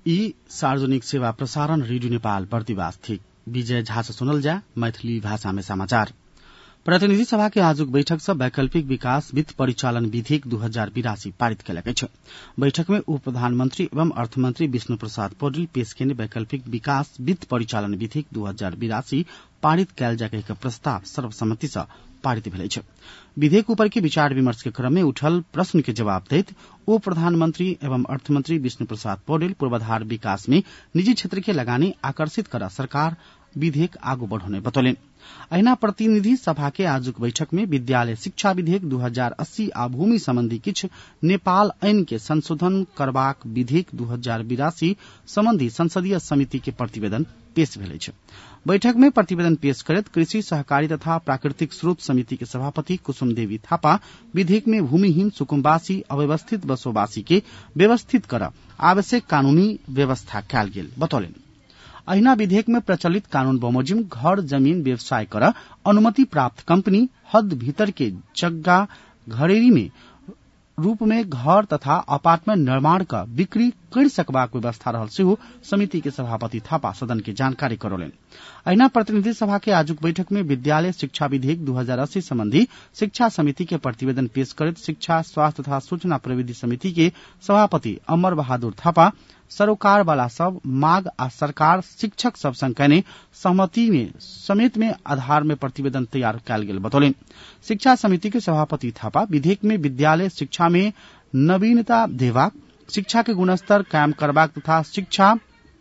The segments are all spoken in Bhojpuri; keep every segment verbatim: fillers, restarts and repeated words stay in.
ई सार्वजनिक सेवा प्रसारण रेडियो नेपाल बर्दिवास थिक विजय झा से सुनल जा मैथिली भाषा में समाचार। प्रतिनिधि सभा के आजुक बैठक से वैकल्पिक विकास वित्त परिचालन विधेयक दू हजार बिरासी पारित कयलक छ। बैठक में उप प्रधानमंत्री एवं अर्थमंत्री विष्णु प्रसाद पौडेल पेश केने वैकल्पिक विकास वित्त परिचालन विधेयक दू हजार बिरासी पारित कयल जाय प्रस्ताव सर्वसम्मति से पारित भेल छ। विधेयक ऊपर के विचार विमर्श के क्रम में उठल प्रश्न के जवाब दैत उप प्रधानमंत्री एवं अर्थमंत्री विष्णु प्रसाद पौडेल पूर्वाधार विकास में निजी क्षेत्र के लगानी आकर्षित कर सरकार विधेयक आगू बढ़ाने बतौलें। अहिना प्रतिनिधि सभा के आजुक बैठक में विद्यालय शिक्षा विधेयक दू हजार अस्सी आ भूमि संबंधी किछ नेपाल ऐन के संशोधन करबाक विधेयक दू हजार बिरासी संबंधी संसदीय समिति के प्रतिवेदन पेश भेल छ। बैठक में प्रतिवेदन पेश करत कृषि सहकारी तथा प्राकृतिक स्रोत समिति के सभापति कुसुम देवी थापा विधेयक में भूमिहीन सुकुम्बासी अव्यवस्थित बसोबासी के व्यवस्थित कर आवश्यक कानूनी व्यवस्था कयल गेल बतौलें। अहिना विधेयक में प्रचलित कानून बमोजिम घर जमीन व्यवसाय कर अनुमति प्राप्त कंपनी हद भीतर के जगह घरेरी में रूप में घर तथा अपार्टमेंट निर्माण का बिक्री कर सकबाक व्यवस्था रहल सेहो समिति के सभापति थापा सदन के जानकारी करौलें। अहिना प्रतिनिधि सभा के आजुक बैठक में विद्यालय शिक्षा विधेयक दू हजार अस्सी संबंधी शिक्षा समिति के प्रतिवेदन पेश करत शिक्षा स्वास्थ्य तथा सूचना प्रविधि समिति के सभापति अमर बहादुर थापा सरोकार वाला सब मांग आ सरकार शिक्षक सब संग कने सहमति में समेत में आधार में प्रतिवेदन तैयार कयल गेल बतौलें। शिक्षा समिति के सभापति थापा विधेयक में विद्यालय शिक्षा में नवीनता देबाक शिक्षा के गुणस्तर कायम करबाक तथा शिक्षा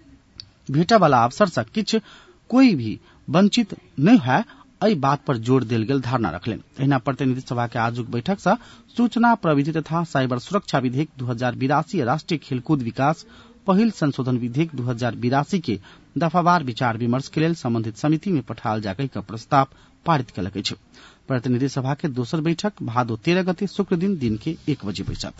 भेटे वाला अवसर से किछ कोई भी वंचित नहीं है एहि बात पर जोर देल गेल धारणा रखलें। अहिना प्रतिनिधि सभा के आजुक बैठक से सूचना प्रविधि तथा साइबर सुरक्षा विधेयक दू हजार बिरासी राष्ट्रीय खेलकूद विकास पहिल संशोधन विधेयक दू हजार बिरासी के दफावार विचार विमर्श के लेल संबंधित समिति में पठाल जाकय का प्रस्ताव पारित कयलक अछि। प्रतिनिधि सभा के दोसर बैठक भादो तेरह गते शुक्र दिन दिन के एक बजे बैठक।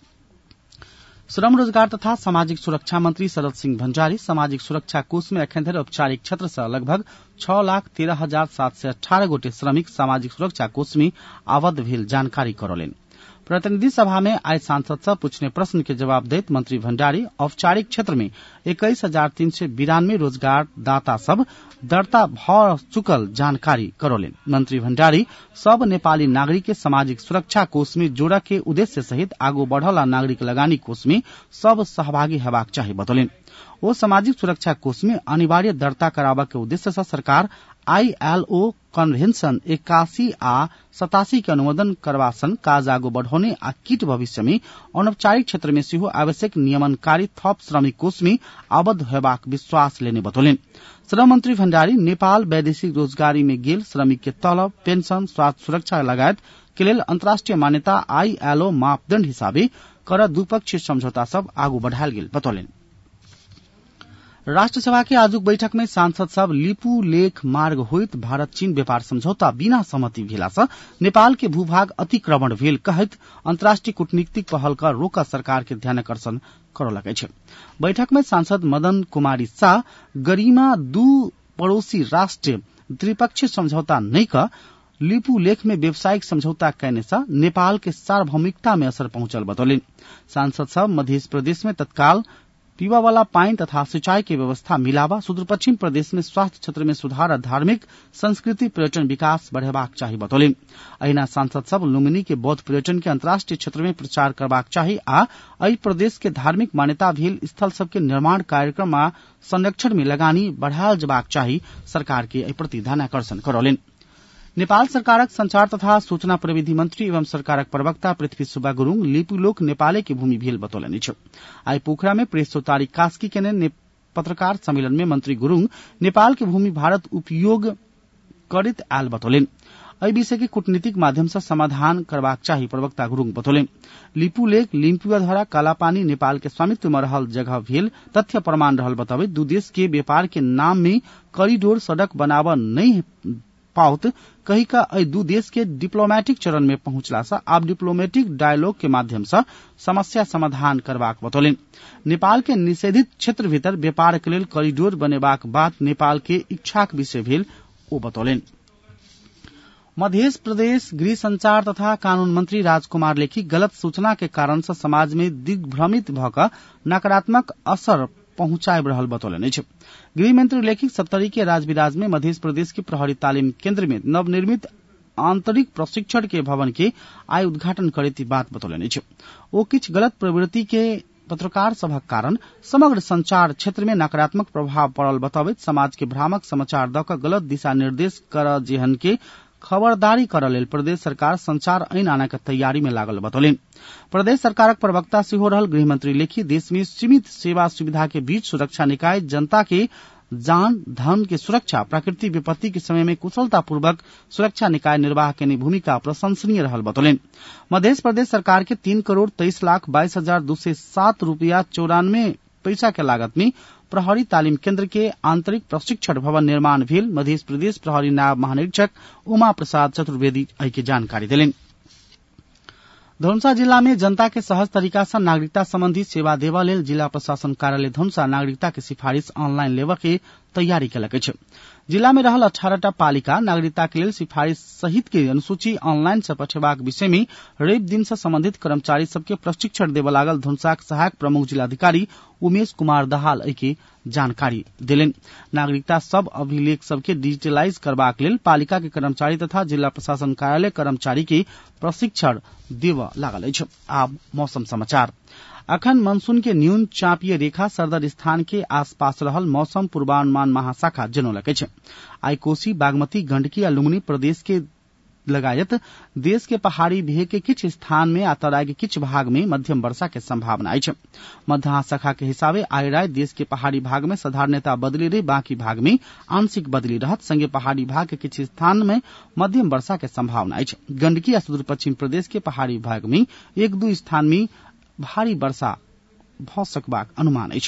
श्रम रोजगार तथा सामाजिक सुरक्षा मंत्री शरद सिंह भण्डारी सामाजिक सुरक्षा कोष में एखन धरि औपचारिक क्षेत्र से लगभग छह लाख तेरह हजार सात सय अठारह गोटे श्रमिक सामाजिक सुरक्षा कोष में आबद्ध भेल जानकारी करौलें। प्रतिनिधि सभा में आय सांसद से पूछने प्रश्न के जवाब देत मंत्री भण्डारी औपचारिक क्षेत्र में इक्कीस हजार तीन सौ बिरानवे रोजगार दाता सब दर्ता भ चुकल जानकारी करौलें। मंत्री भण्डारी सब नेपाली नागरिक के सामाजिक सुरक्षा कोष में जोड़ा के उद्देश्य सहित आगू बढ़ल नागरिक लगानी कोष में सब सहभागी हेबाक चाही बतौलें। ओ सामाजिक सुरक्षा कोष में अनिवार्य दर्ता कराबा के उद्देश्य से सरकार आई एल ओ कन्वेंशन इक्यासी आ सतासी के अनुमोदन करवासन काज आगू बढ़ाने आ कीट भविष्य में अनौपचारिक क्षेत्र में सेहो आवश्यक नियमनकारी थप श्रमिक कोष में आबद्ध होबाक विश्वास लेने बतौलें। श्रम मंत्री भण्डारी नेपाल वैदेशिक रोजगारी में गेल श्रमिक के तलब पेंशन स्वास्थ्य सुरक्षा लगायत के लेल अंतर्राष्ट्रीय मान्यता आई एल ओ मापदंड हिसाबे कर द्विपक्षीय समझौता सब आगू बढ़ायल गेल बतौलें। राष्ट्रसभा के आजुक बैठक में सांसद सब लिपू लेख मार्ग होइत भारत चीन व्यापार समझौता बिना सहमति भेला से नेपाल के भूभाग अतिक्रमण भेल कहत अंतर्राष्ट्रीय कूटनीतिक पहल का रोका सरकार के ध्यानाकर्षण करौलक अछि। बैठक में सांसद मदन कुमारी शाह गरिमा दू पड़ोसी राष्ट्र त्रिपक्षीय समझौता नहीं का लिपू लेख में व्यावसायिक समझौता करने से नेपाल के सार्वभौमिकता में असर पहुंचल बतौलें। सांसद सब मध्य प्रदेश में तत्काल पीवा वाला पानी तथा सिंचाई की व्यवस्था मिलावा सुदूर पश्चिम प्रदेश में स्वास्थ्य क्षेत्र में सुधार और धार्मिक संस्कृति पर्यटन विकास बढ़ेबाक चाही बतौलें। अहिना सांसद सब लुम्बिनी के बौद्ध पर्यटन के अंतर्राष्ट्रीय क्षेत्र में प्रचार करबाक चाही आ एहि प्रदेश के धार्मिक मान्यता भेल स्थल सब के निर्माण कार्यक्रम आ संरक्षण में लगानी बढ़ायल जबाक चाही सरकार के एहि प्रति ध्यानाकर्षण करौलें। नेपाल सरकारक संचार तथा सूचना प्रविधि मंत्री एवं सरकारक प्रवक्ता पृथ्वी सुब्बा गुरूङ लिपुलोक नेपाले की भूमि भेल बतौलनि छ। आई पोखरा में प्रेस चौतारी कास्की केने पत्रकार सम्मेलन में मंत्री गुरूङ नेपाल की भूमि भारत उपयोग करित आयल बतौलें। एहि विषय के कूटनीतिक माध्यम से समाधान करबाक चाही प्रवक्ता गुरूङ बतौलें। लिपू लेक लिम्पुआधारा कालापानी नेपाल के स्वामित्व में रहल जगह भेल तथ्य प्रमाण रहल बताबे दू देश के व्यापार के नाम में कॉरिडोर सड़क बनावा नहीं पाउत कही का अय दू देश के डिप्लोमेटिक चरण में पहुंचला से अब डिप्लोमेटिक डायलॉग के माध्यम से समस्या समाधान करबाक बतौलें। नेपाल के निषेधित क्षेत्र भीतर व्यापार के लेल कॉरिडोर बनेबाक बात नेपाल के इच्छाक विषय भेल ओ बतौलें। मध्य प्रदेश गृह संचार तथा कानून मंत्री राजकुमार लेखी गलत सूचना के कारण से समाज में दिग्भ्रमित भक नकारात्मक असर पहुंचाब रहल बतौलनि अछि। गृहमंत्री लेखिक सप्तरी के राजविराज में मध्य प्रदेश के प्रहरी तालीम केंद्र में नवनिर्मित आंतरिक प्रशिक्षण के भवन के आय उद्घाटन करैत बात बतौलनि अछि। ओ किछु गलत प्रवृत्ति के पत्रकार सभक कारण समग्र संचार क्षेत्र में नकारात्मक प्रभाव पड़ल बतौबैत समाज के भ्रामक समाचार द क गलत दिशा निर्देश कर जेहन के खबरदारी करऽ लेल प्रदेश सरकार संचार ऐन आने के तैयारी में लागल बतौलनि। प्रदेश सरकारक प्रवक्ता सेहो रहल गृहमंत्री लेखी देश में सीमित सेवा सुविधा के बीच सुरक्षा निकाय जनता के जान धन के सुरक्षा प्राकृतिक विपत्ति के समय में कुशलतापूर्वक सुरक्षा निकाय निर्वाह के भूमिका प्रशंसनीय रहल बतौलनि। मध्य प्रदेश सरकार के तीन करोड़ तेईस लाख बाईस हजार दो सौ सात रूपया चौरानवे पैसा के लागत में प्रहरी तालीम केंद्र के आंतरिक प्रशिक्षण भवन निर्माण भेल। मध्य प्रदेश प्रहरी नायब महानिरीक्षक उमा प्रसाद चतुर्वेदी आई के जानकारी देलनि। धनुषा जिला में जनता के सहज तरीका से नागरिकता संबंधी सेवा देवा लेल जिला प्रशासन कार्यालय धनुषा नागरिकता के सिफारिश ऑनलाइन लेवा के तैयारी कयलक अछि। जिला में रहल अठारह टा पालिका नागरिकता के लेल सिफारिश सहित के अनुसूची ऑनलाइन से पठेबाक विषय में रवि दिन से संबंधित कर्मचारी सबके प्रशिक्षण देवा लागल धनुषाक सहायक प्रमुख जिलाधिकारी उमेश कुमार दहाल एहि के जानकारी देलनि। नागरिकता सब अभिलेख सबके डिजिटलाइज करबाक लेल पालिका के कर्मचारी तथा जिला प्रशासन कार्यालय कर्मचारी के प्रशिक्षण देवा लागल अछि। आब मौसम समाचार। अखन मानसून के न्यून चापीय रेखा सरदर स्थान के आसपास रहल मौसम पूर्वानुमान महाशाखा जनौलक अछि। आई कोसी बागमती गंडकी आ लुम्बिनी प्रदेश के लगायत देश के पहाड़ी भेग के किछु स्थान में आ तराई के किछु भाग में मध्यम वर्षा के संभावना अछि। मध्य महाशाखा के हिसाबे आई राय देश के पहाड़ी भाग में साधारणतः बदली रही बाकी भाग में आंशिक बदली रहत संगे पहाड़ी भाग के किछु स्थान में मध्यम वर्षा के संभावना अछि। गंडकी आ सुदूर पश्चिम प्रदेश के पहाड़ी भाग में एक दू स्थान में भारी वर्षा भ सकबाक अनुमान अछि।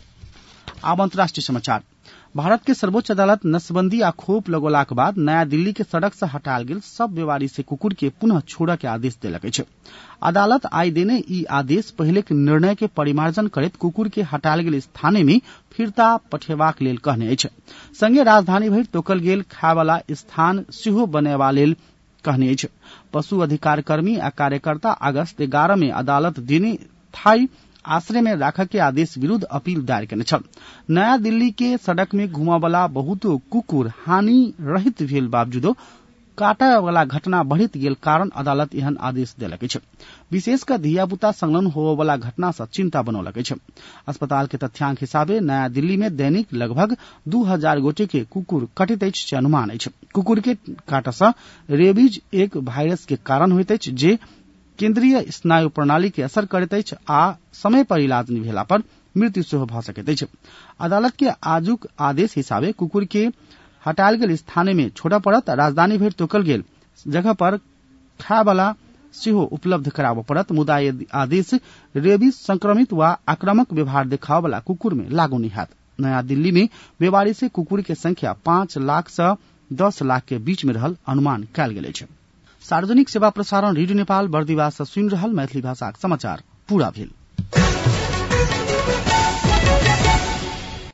आब अंतर्राष्ट्रीय समाचार। भारत के सर्वोच्च अदालत नसबंदी आ खोप लगौलाक बाद नया दिल्ली के सड़क से हटाल गेल सब बेवारी से कुकुर के पुनः छोड़य के आदेश देलक अछि। अदालत आई देने ई आदेश पहले के निर्णय के परिमार्जन करैत कुकुर के हटाल गेल स्थाने में फिरता पठेबाक लेल कहने अछि। संगे राजधानी भरि तोकल गेल खाय वाला स्थान सेहो बनेबा लेल कहने अछि। पशु अधिकार कर्मी आ कार्यकर्ता अगस्त ग्यारह में अदालत देने थाई आश्रय में राखय के आदेश विरुद्ध अपील दायर केने छल। नया दिल्ली के सड़क में घुमा वाला बहुत कुकुर हानि रहित भेल बावजूदो काटय वाला घटना बढ़ित गेल कारण अदालत एहन आदेश देलक अछि। विशेषकर धियापुता संलग्न होबय वाला घटना से चिंता बनौलक अछि। अस्पताल के तथ्यांक हिसाबे नया दिल्ली में दैनिक लगभग दू हजार गोटे के कुकुर कटैत अछि से अनुमान अछि। कुकुर के काटय से रेबीज एक वायरस के कारण होइत अछि जे केंद्रीय स्नायु प्रणाली के असर करैत अछि आ समय पर इलाज नहि भेला पर मृत्यु सेहो भ सकैत अछि। अदालत के आजुक आदेश हिसाबे कुकुर के हटाल गेल स्थाने में छोड़य पड़त। राजधानी भरि तोकल गेल जगह पर खाय वाला सेहो उपलब्ध कराबय पड़त। मुदा आदेश रेबीज संक्रमित वा आक्रामक व्यवहार देखाबय वाला कुकुर में लागू नहीं होयत। नया दिल्ली में बेवारी से कुकुर के संख्या पांच लाख से दस लाख के बीच में रहल अनुमान कयल गेल अछि। सार्वजनिक सेवा प्रसारण रेडियो नेपाल बर्दिवास से सुनि रहल मैथिली भाषाक समाचार पूरा भेल।